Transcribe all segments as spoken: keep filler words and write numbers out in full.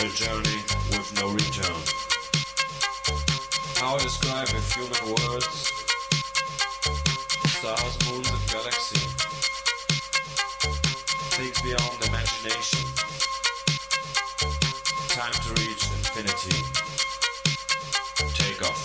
a journey with no return. How describe with human words? Stars, moons and galaxy. Things beyond imagination. Time to reach infinity. Take off.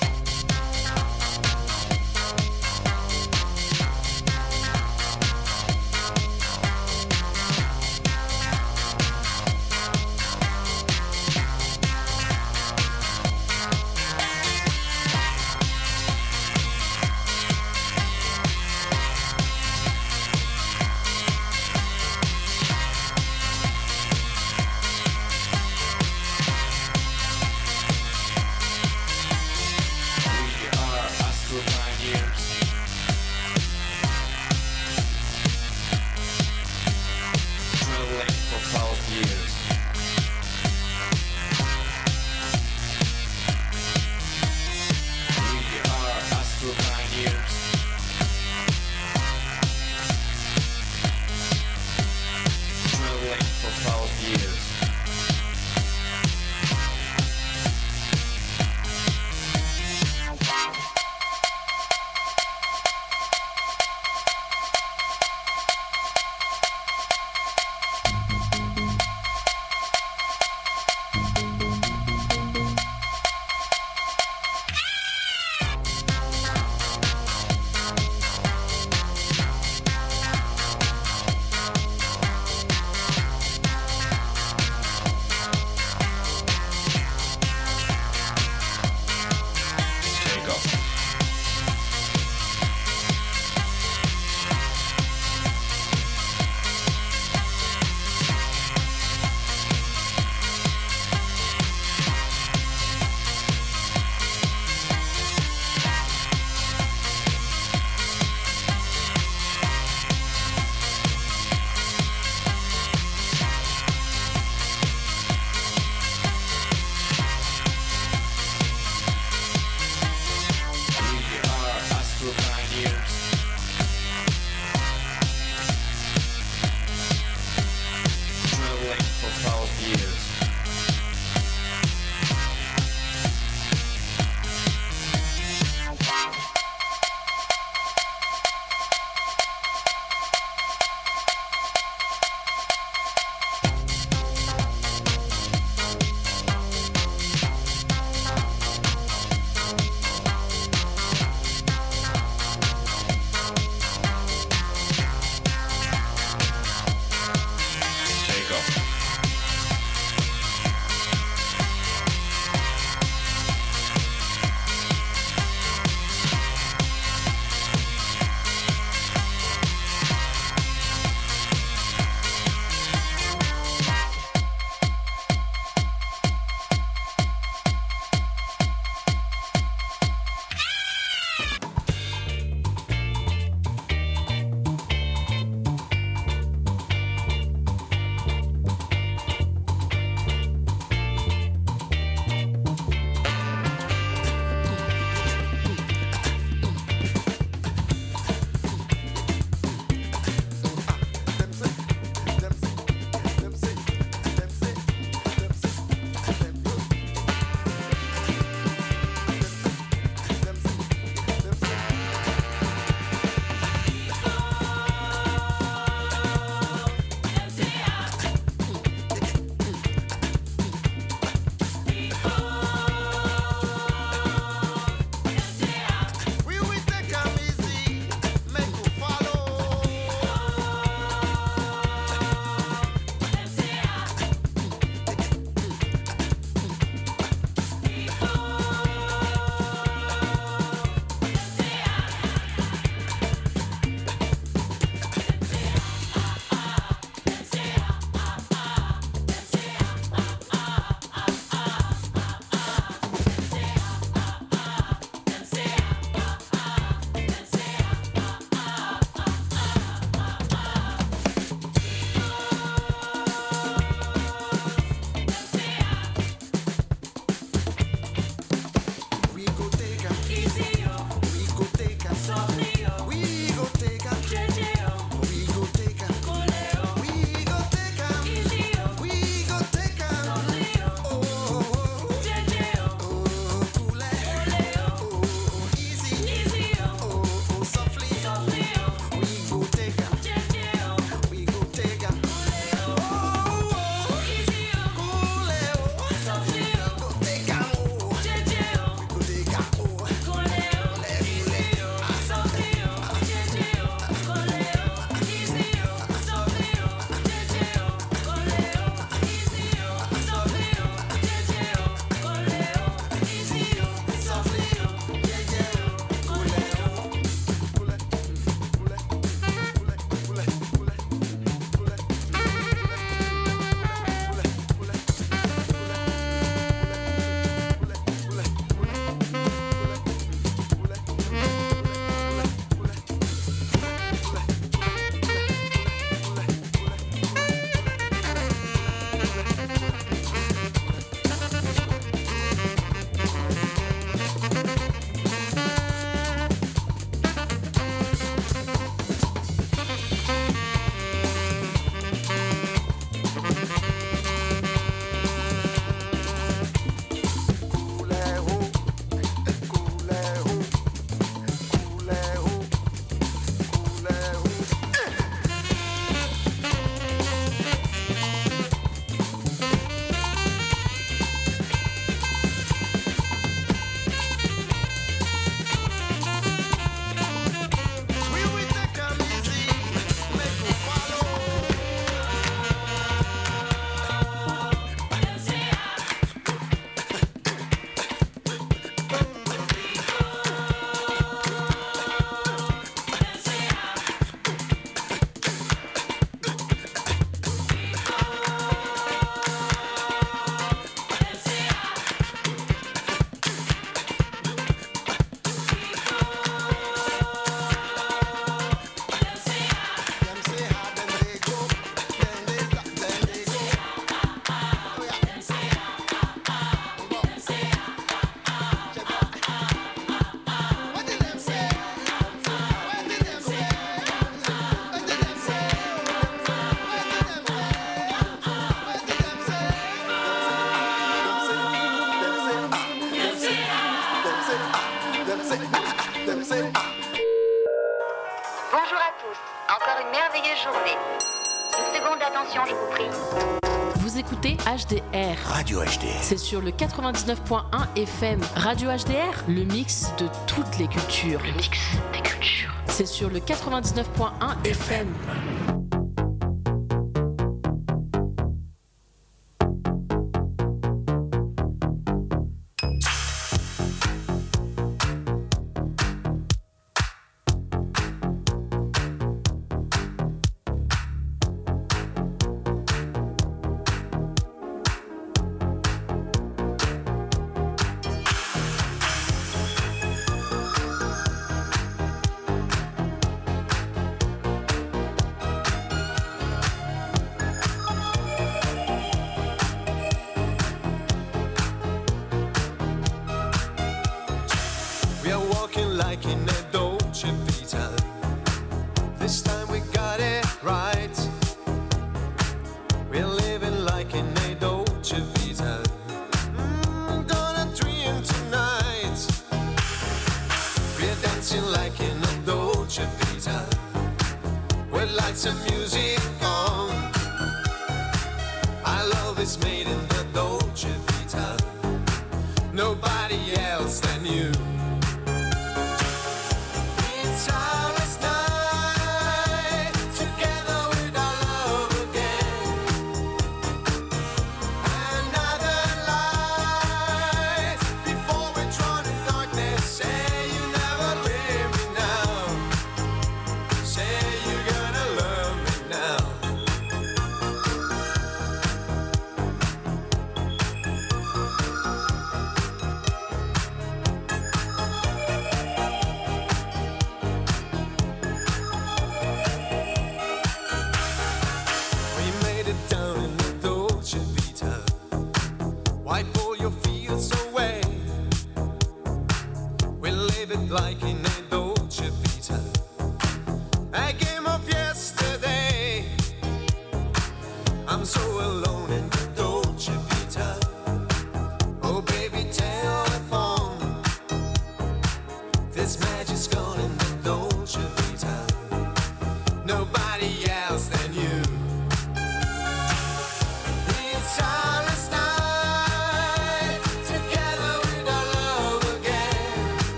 merveilleuse journée. Une seconde d'attention, je vous prie. Vous écoutez H D R. Radio H D R. C'est sur le quatre-vingt-dix-neuf point un F M. Radio H D R, le mix de toutes les cultures. Le mix des cultures. C'est sur le quatre-vingt-dix-neuf point un F M.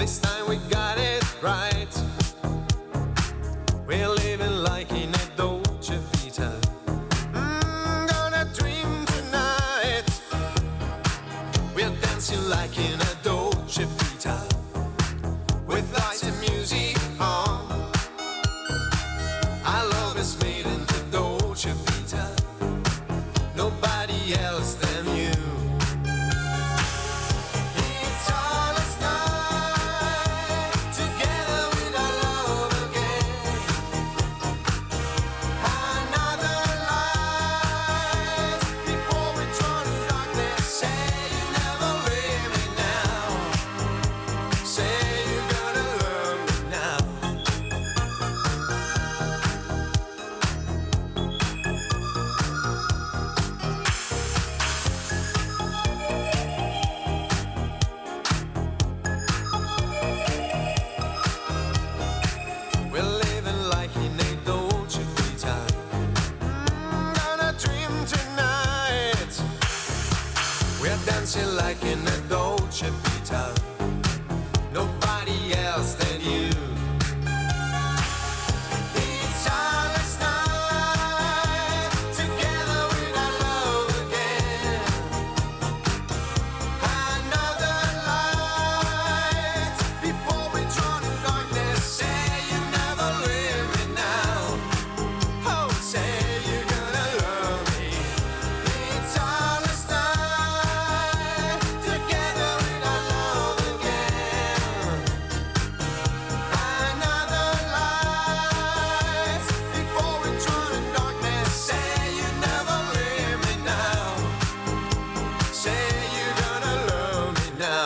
This time we got it right. We're living like in a Dolce Vita. Mm, gonna dream tonight. We're dancing like in a Dolce Vita, with lights and music on. Our love is made into Dolce Vita. Nobody else than you. It's our last night together with our love again. Another light before we drown in darkness. Say you never leave me now. Say you're gonna love me now. We're living like in a Dolce Vita. Mm, gonna dream tonight. We're dancing like in a Dolce Vita. Nobody else than you. It's our last night together with our love again. Another light before we drown in darkness. Say you never leave me now. Oh, say you're gonna love me. It's our last night together with our love again. Another light before we drown in darkness. Say you never leave me now. Say you're gonna love me now.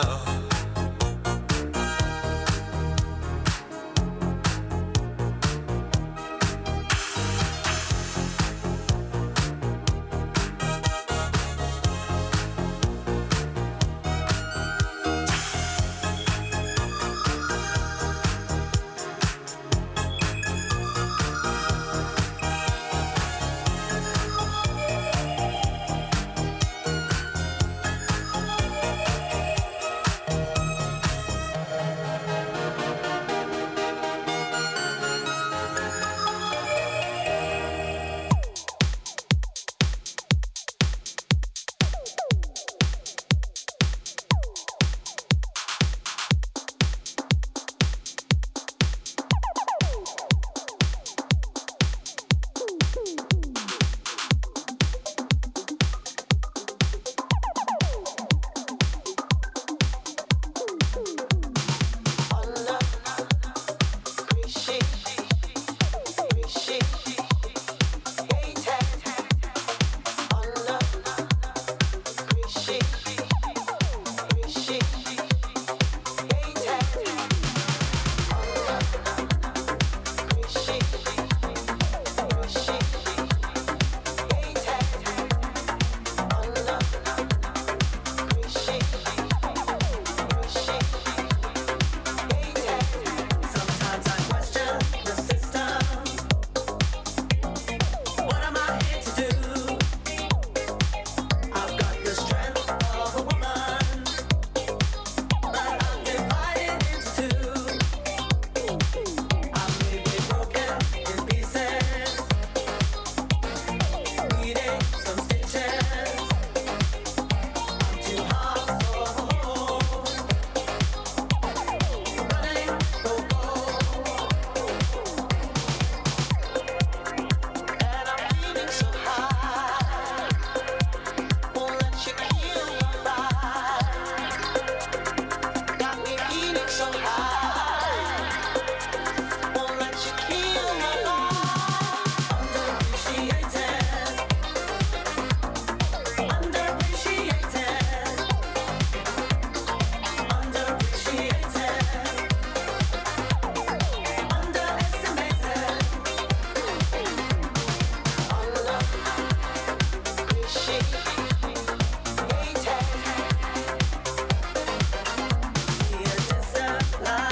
See it, it's a lie.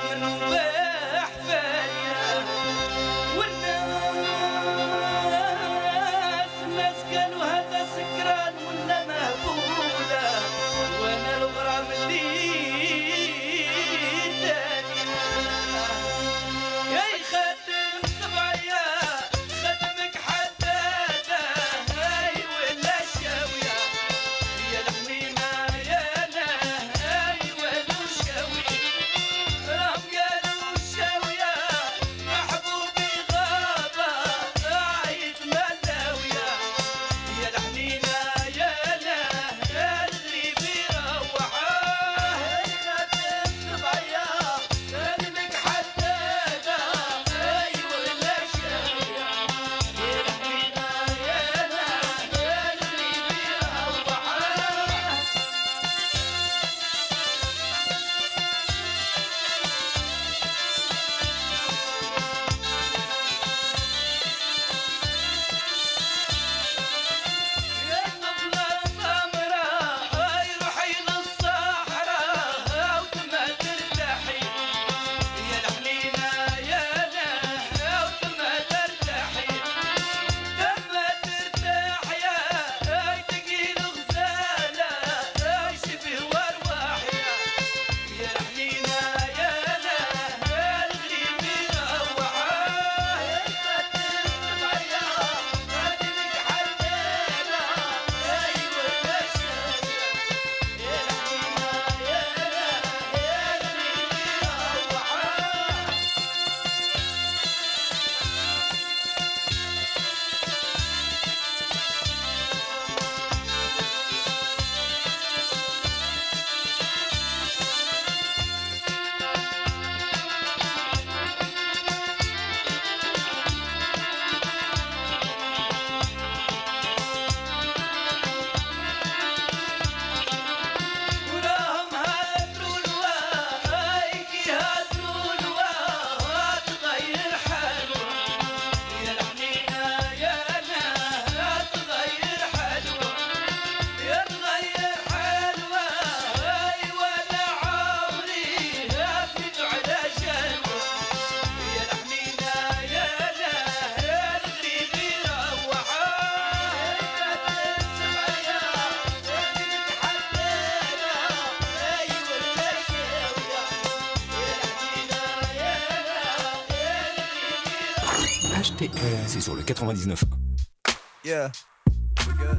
H T R, c'est sur le quatre-vingt-dix-neuf. Yeah, we good.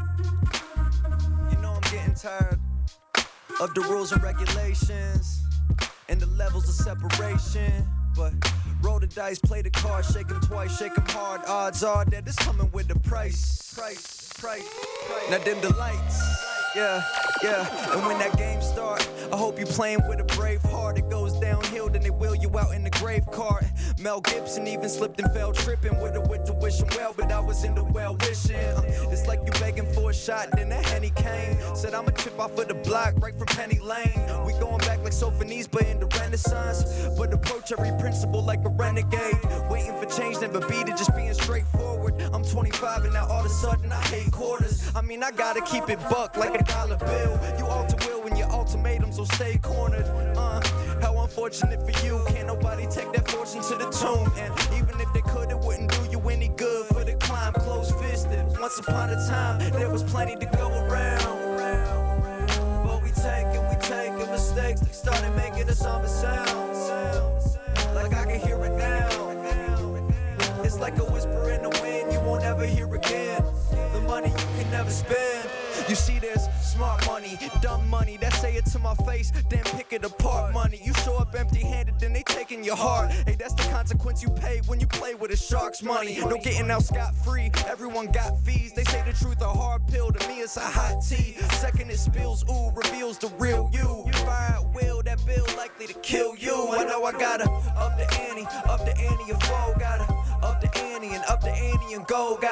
You know I'm getting tired of the rules and regulations and the levels of separation. But roll the dice, play the cards, shake them twice, shake them hard. Odds are that it's coming with the price. Price, price, price. Now dim the lights. Yeah, yeah. And when that game start, I hope you playing with a brave heart. It goes downhill, then they wheel you out in the grave cart. Mel Gibson even slipped and fell tripping with a with to wish him well, but I was in the well wishing. Uh, it's like you begging for a shot, then that Henny came. Said I'ma chip off of the block right from Penny Lane. We going back like Sophonisba but in the Renaissance, but approach every principle like a renegade. Waiting for change, never beat it, just being straightforward. I'm twenty-five and now all of a sudden I hate quarters. I mean I gotta keep it buck like a dollar bill. You alter will when your ultimatums will stay cornered. Uh, how unfortunate for you. Can't nobody take that fortune to the tomb. And even if they could, it wouldn't do you any good for the climb. Closed fisted. Once upon a time, there was plenty to go around. But we taking, we taking mistakes. They started making us all sound. Like I can hear it now. It's like a whisper in the wind you won't ever hear again. The money you can never spend. You see there's smart money, dumb money that say it to my face, then pick it apart money. You show up empty-handed, then they taking your heart. Hey, that's the consequence you pay when you play with a shark's money. No getting out scot-free, everyone got fees. They say the truth a hard pill, to me it's a hot tea. Second it spills, ooh, reveals the real you. Fire at will, that bill likely to kill you. I know I gotta up the ante, up the ante and foe. Gotta up the ante and up the ante and go.